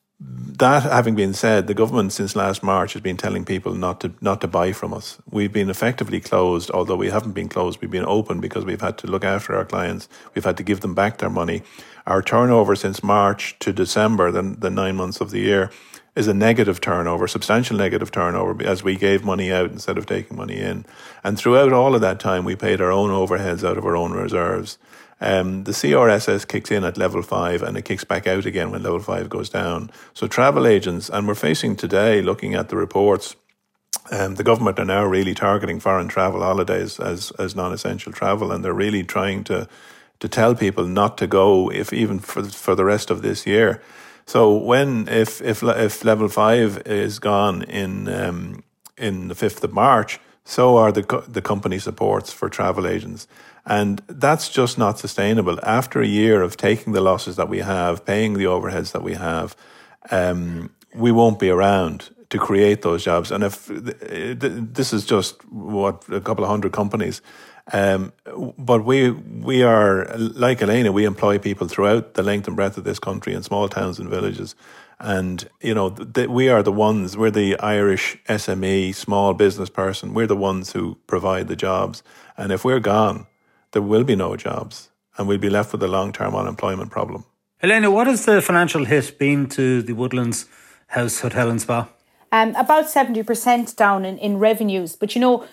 That having been said, the government since last March has been telling people not to not to buy from us. We've been effectively closed, although we haven't been closed. We've been open because we've had to look after our clients. We've had to give them back their money. Our turnover since March to December, the, the nine months of the year, is a negative turnover, substantial negative turnover, as we gave money out instead of taking money in. And throughout all of that time, we paid our own overheads out of our own reserves. Um, the C R S S kicks in at level five and it kicks back out again when level five goes down. So travel agents, and we're facing today, looking at the reports, um, the government are now really targeting foreign travel holidays as, as non-essential travel, and they're really trying to to tell people not to go, if even for for the rest of this year. So when if if if level five is gone in um, in the fifth of March, so are the co- the company supports for travel agents. And that's just not sustainable. After a year of taking the losses that we have, paying the overheads that we have, um, we won't be around to create those jobs. And if this is just what a couple of hundred companies, um, but we we are like Elena. We employ people throughout the length and breadth of this country in small towns and villages. And, you know, th- we are the ones, we're the Irish S M E, small business person. We're the ones who provide the jobs. And if we're gone, there will be no jobs, and we'll be left with a long-term unemployment problem. Elena, what has the financial hit been to the Woodlands House Hotel and Spa? Um, about seventy percent down in, in revenues. But, you know,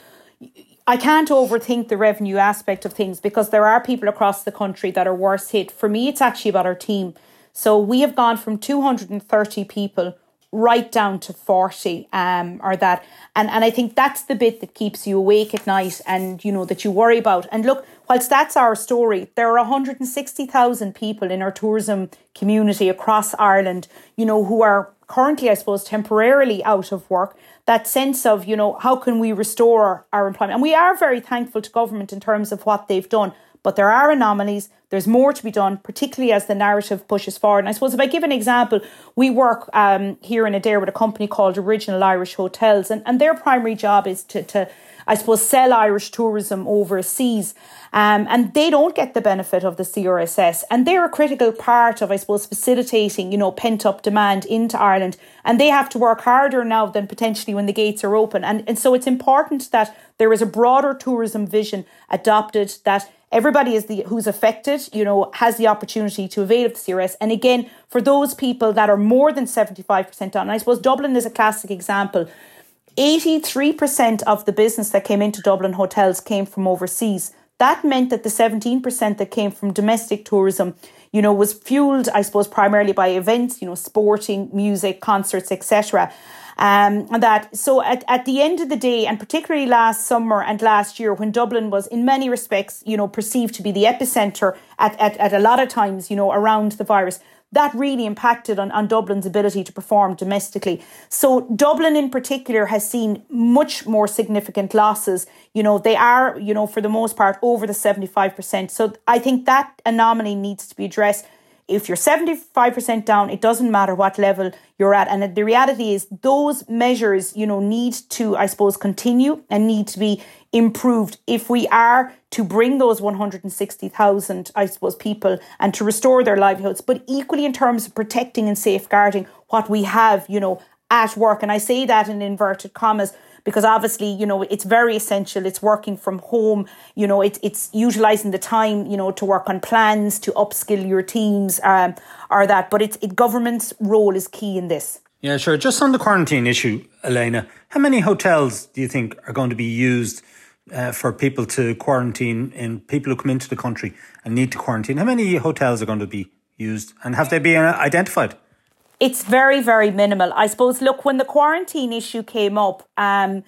I can't overthink the revenue aspect of things, because there are people across the country that are worse hit. For me, it's actually about our team. So we have gone from two hundred thirty people right down to forty, um, or that. And, and I think that's the bit that keeps you awake at night and, you know, that you worry about. And look, whilst that's our story, there are one hundred sixty thousand people in our tourism community across Ireland, you know, who are currently, I suppose, temporarily out of work. That sense of, you know, how can we restore our employment? And we are very thankful to government in terms of what they've done. But there are anomalies. There's more to be done, particularly as the narrative pushes forward. And I suppose if I give an example, we work um, here in Adare with a company called Original Irish Hotels, and, and their primary job is to, to, I suppose, sell Irish tourism overseas. Um, and they don't get the benefit of the C R S S. And they're a critical part of, I suppose, facilitating, you know, pent-up demand into Ireland. And they have to work harder now than potentially when the gates are open. And, and so it's important that there is a broader tourism vision adopted, that everybody is the who's affected, you know, has the opportunity to avail of the C R S. And again, for those people that are more than seventy-five percent down, and I suppose Dublin is a classic example. eighty-three percent of the business that came into Dublin hotels came from overseas. That meant that the seventeen percent that came from domestic tourism, you know, was fueled, I suppose, primarily by events, you know, sporting, music, concerts, et cetera. Um, and that, so at, at the end of the day, and particularly last summer and last year, when Dublin was in many respects, you know, perceived to be the epicenter at, at, at a lot of times, you know, around the virus, that really impacted on, on Dublin's ability to perform domestically. So Dublin in particular has seen much more significant losses. You know, they are, you know, for the most part, over the seventy-five percent. So I think that anomaly needs to be addressed. If you're seventy-five percent down, it doesn't matter what level you're at. And the reality is those measures, you know, need to, I suppose, continue and need to be improved if we are to bring those one hundred sixty thousand, I suppose, people and to restore their livelihoods. But equally in terms of protecting and safeguarding what we have, you know, at work. And I say that in inverted commas, because obviously, you know, it's very essential. It's working from home. You know, it's it's utilising the time, you know, to work on plans, to upskill your teams, um, or that. But it's it, government's role is key in this. Yeah, sure. Just on the quarantine issue, Elena, how many hotels do you think are going to be used uh, for people to quarantine, in people who come into the country and need to quarantine? How many hotels are going to be used, and have they been identified? It's very, very minimal. I suppose, look, when the quarantine issue came up, um,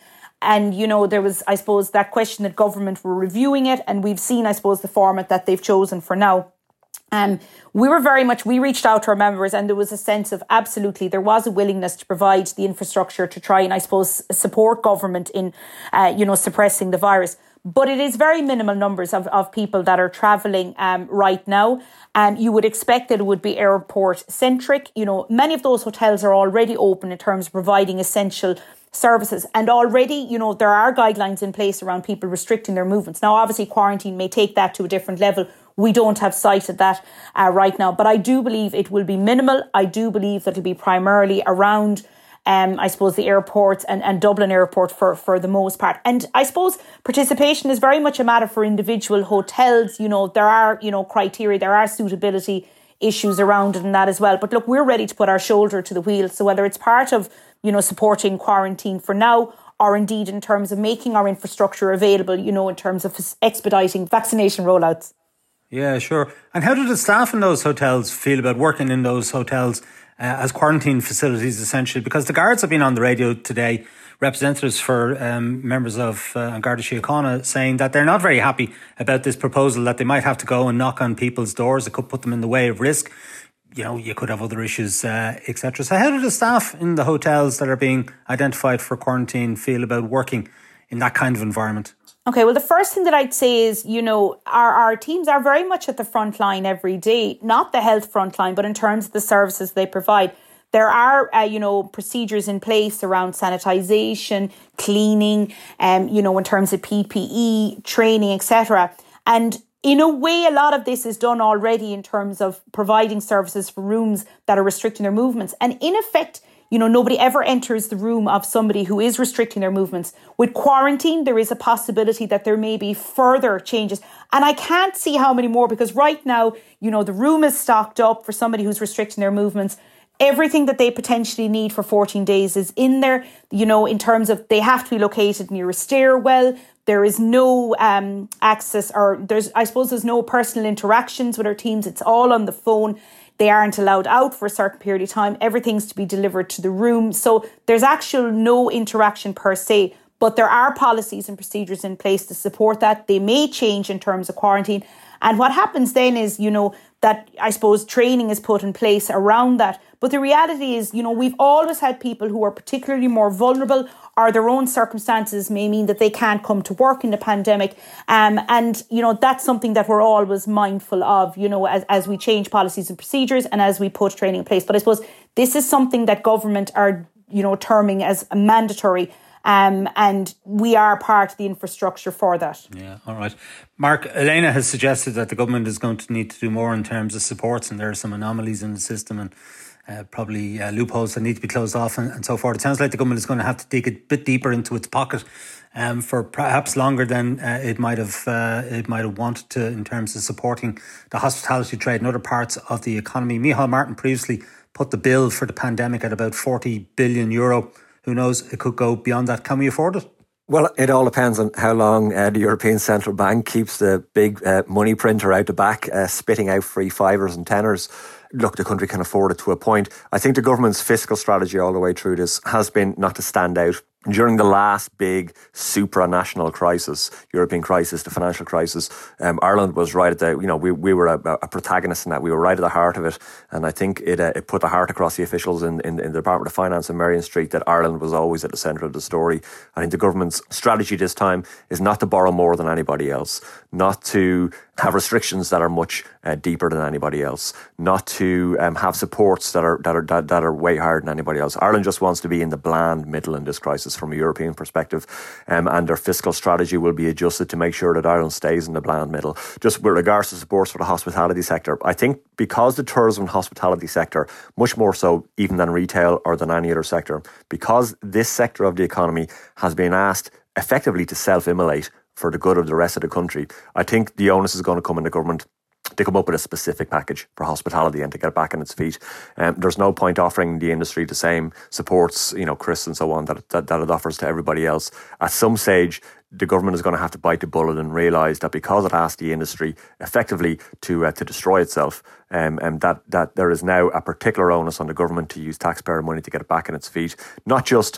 And, you know, there was, I suppose, that question that government were reviewing it. And we've seen, I suppose, the format that they've chosen for now. Um, we were very much, we reached out to our members, and there was a sense of absolutely, there was a willingness to provide the infrastructure to try and, I suppose, support government in, uh, you know, suppressing the virus. But it is very minimal numbers of, of people that are travelling um, right now. Um, you would expect that it would be airport centric. You know, many of those hotels are already open in terms of providing essential services. And already, you know, there are guidelines in place around people restricting their movements. Now, obviously, quarantine may take that to a different level. We don't have sight of that uh, right now. But I do believe it will be minimal. I do believe that it'll be primarily around Um, I suppose the airports and, and Dublin Airport for, for the most part. And I suppose participation is very much a matter for individual hotels. You know, there are, you know, criteria, there are suitability issues around it and that as well. But look, we're ready to put our shoulder to the wheel. So whether it's part of, you know, supporting quarantine for now, or indeed in terms of making our infrastructure available, you know, in terms of expediting vaccination rollouts. Yeah, sure. And how do the staff in those hotels feel about working in those hotels Uh, as quarantine facilities, essentially? Because the guards have been on the radio today, representatives for um, members of uh, Garda Síochána, saying that they're not very happy about this proposal, that they might have to go and knock on people's doors. It could put them in the way of risk. You know, you could have other issues, uh, et cetera. So how do the staff in the hotels that are being identified for quarantine feel about working in that kind of environment? Okay, well, the first thing that I'd say is, you know, our, our teams are very much at the front line every day, not the health front line, but in terms of the services they provide. There are, uh, you know, procedures in place around sanitisation, cleaning, um, you know, in terms of P P E, training, et cetera. And in a way, a lot of this is done already in terms of providing services for rooms that are restricting their movements. And in effect, you know, nobody ever enters the room of somebody who is restricting their movements. With quarantine, there is a possibility that there may be further changes. And I can't see how many more, because right now, you know, the room is stocked up for somebody who's restricting their movements. Everything that they potentially need for fourteen days is in there, you know, in terms of they have to be located near a stairwell. There is no um, access, or there's, I suppose there's no personal interactions with our teams. It's all on the phone. They aren't allowed out for a certain period of time. Everything's to be delivered to the room. So there's actual no interaction per se, but there are policies and procedures in place to support that. They may change in terms of quarantine. And what happens then is, you know, that I suppose training is put in place around that. But the reality is, you know, we've always had people who are particularly more vulnerable, or their own circumstances may mean that they can't come to work in the pandemic. Um, and, you know, that's something that we're always mindful of, you know, as, as we change policies and procedures and as we put training in place. But I suppose this is something that government are, you know, terming as mandatory. Um, and we are part of the infrastructure for that. Yeah, all right. Mark, Elena has suggested that the government is going to need to do more in terms of supports, and there are some anomalies in the system and uh, probably uh, loopholes that need to be closed off and, and so forth. It sounds like the government is going to have to dig a bit deeper into its pocket um, for perhaps longer than uh, it might have uh, it might have wanted to in terms of supporting the hospitality trade and other parts of the economy. Micheál Martin previously put the bill for the pandemic at about forty billion euro. Who knows, it could go beyond that. Can we afford it? Well, it all depends on how long uh, the European Central Bank keeps the big uh, money printer out the back, uh, spitting out free fivers and tenors. Look, the country can afford it to a point. I think the government's fiscal strategy all the way through this has been not to stand out. During the last big supranational crisis, European crisis, the financial crisis, um, Ireland was right at the, you know, we, we were a, a protagonist in that. We were right at the heart of it. And I think it uh, it put the heart across the officials in, in, in the Department of Finance in Merrion Street that Ireland was always at the centre of the story. I think the government's strategy this time is not to borrow more than anybody else, not to have restrictions that are much uh, deeper than anybody else, not to um, have supports that are that are that, that are way higher than anybody else. Ireland just wants to be in the bland middle in this crisis from a European perspective, um, and their fiscal strategy will be adjusted to make sure that Ireland stays in the bland middle. Just with regards to supports for the hospitality sector, I think because the tourism and hospitality sector, much more so even than retail or than any other sector, because this sector of the economy has been asked effectively to self-immolate for the good of the rest of the country, I think the onus is going to come in the government to come up with a specific package for hospitality and to get it back on its feet. Um, there's no point offering the industry the same supports, you know, Chris and so on, that, that, that it offers to everybody else. At some stage, the government is going to have to bite the bullet and realise that because it asked the industry effectively to uh, to destroy itself, um, and that, that there is now a particular onus on the government to use taxpayer money to get it back on its feet, not just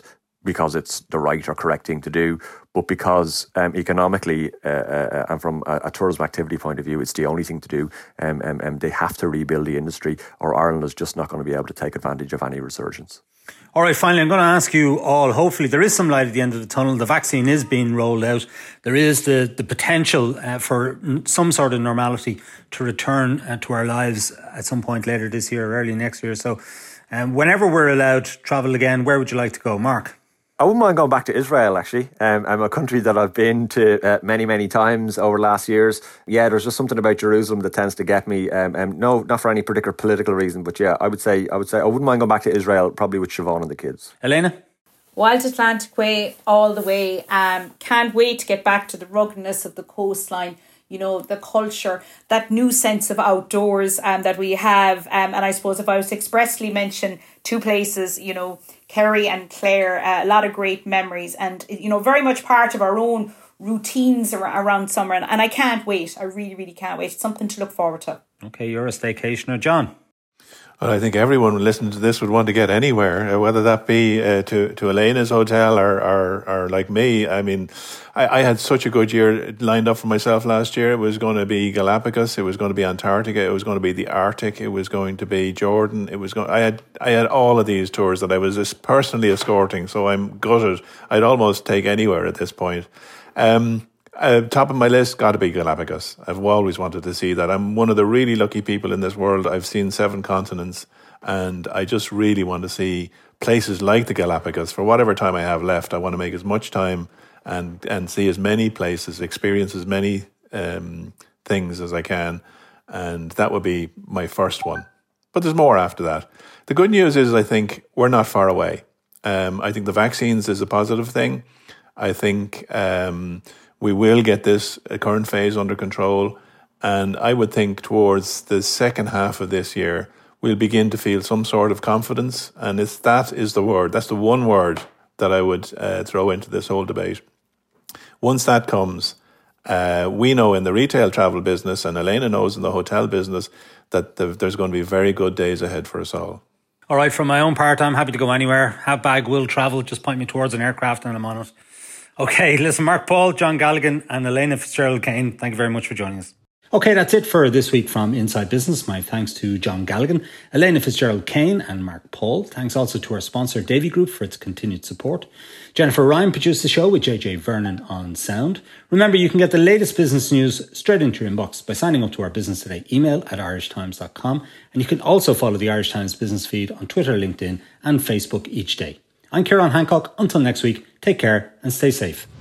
because it's the right or correct thing to do, but because um, economically uh, uh, and from a, a tourism activity point of view, it's the only thing to do. Um, um, um, they have to rebuild the industry, or Ireland is just not going to be able to take advantage of any resurgence. All right, finally, I'm going to ask you all, hopefully there is some light at the end of the tunnel. The vaccine is being rolled out. There is the, the potential uh, for some sort of normality to return uh, to our lives at some point later this year or early next year. So um, whenever we're allowed to travel again, where would you like to go? Mark? I wouldn't mind going back to Israel, actually. Um, I'm a country that I've been to uh, many, many times over the last years. Yeah, there's just something about Jerusalem that tends to get me. Um, um, no, not for any particular political reason, but yeah, I would say I would say I wouldn't mind going back to Israel, probably with Siobhan and the kids. Elena? Wild Atlantic way all the way. Um, can't wait to get back to the ruggedness of the coastline. You know, the culture, that new sense of outdoors um, that we have. Um, and I suppose if I was to expressly mention two places, you know, Kerry and Clare, uh, a lot of great memories and, you know, very much part of our own routines ar- around summer. And, and I can't wait. I really, really can't wait. It's something to look forward to. Okay, you're a staycationer. John? Well, I think everyone listening to this would want to get anywhere, uh, whether that be uh, to, to Elena's hotel or, or, or like me. I mean, I, I had such a good year lined up for myself last year. It was going to be Galapagos. It was going to be Antarctica. It was going to be the Arctic. It was going to be Jordan. It was going, I had, I had all of these tours that I was just personally escorting. So I'm gutted. I'd almost take anywhere at this point. Um, Uh, top of my list, got to be Galapagos. I've always wanted to see that. I'm one of the really lucky people in this world. I've seen seven continents, and I just really want to see places like the Galapagos. For whatever time I have left, I want to make as much time and and see as many places, experience as many um, things as I can, and that would be my first one. But there's more after that. The good news is I think we're not far away. Um, I think the vaccines is a positive thing. I think... Um, We will get this current phase under control, and I would think towards the second half of this year, we'll begin to feel some sort of confidence, and it's, that is the word. That's the one word that I would uh, throw into this whole debate. Once that comes, uh, we know in the retail travel business, and Elena knows in the hotel business, that the, there's going to be very good days ahead for us all. All right, from my own part, I'm happy to go anywhere. Have bag, will travel, just point me towards an aircraft and I'm on it. Okay, listen, Mark Paul, John Galligan and Elena Fitzgerald-Kane, thank you very much for joining us. Okay, that's it for this week from Inside Business. My thanks to John Galligan, Elena Fitzgerald-Kane and Mark Paul. Thanks also to our sponsor Davy Group for its continued support. Jennifer Ryan produced the show with J J Vernon on sound. Remember, you can get the latest business news straight into your inbox by signing up to our Business Today email at irish times dot com. And you can also follow the Irish Times business feed on Twitter, LinkedIn and Facebook each day. I'm Ciarán Hancock. Until next week, take care and stay safe.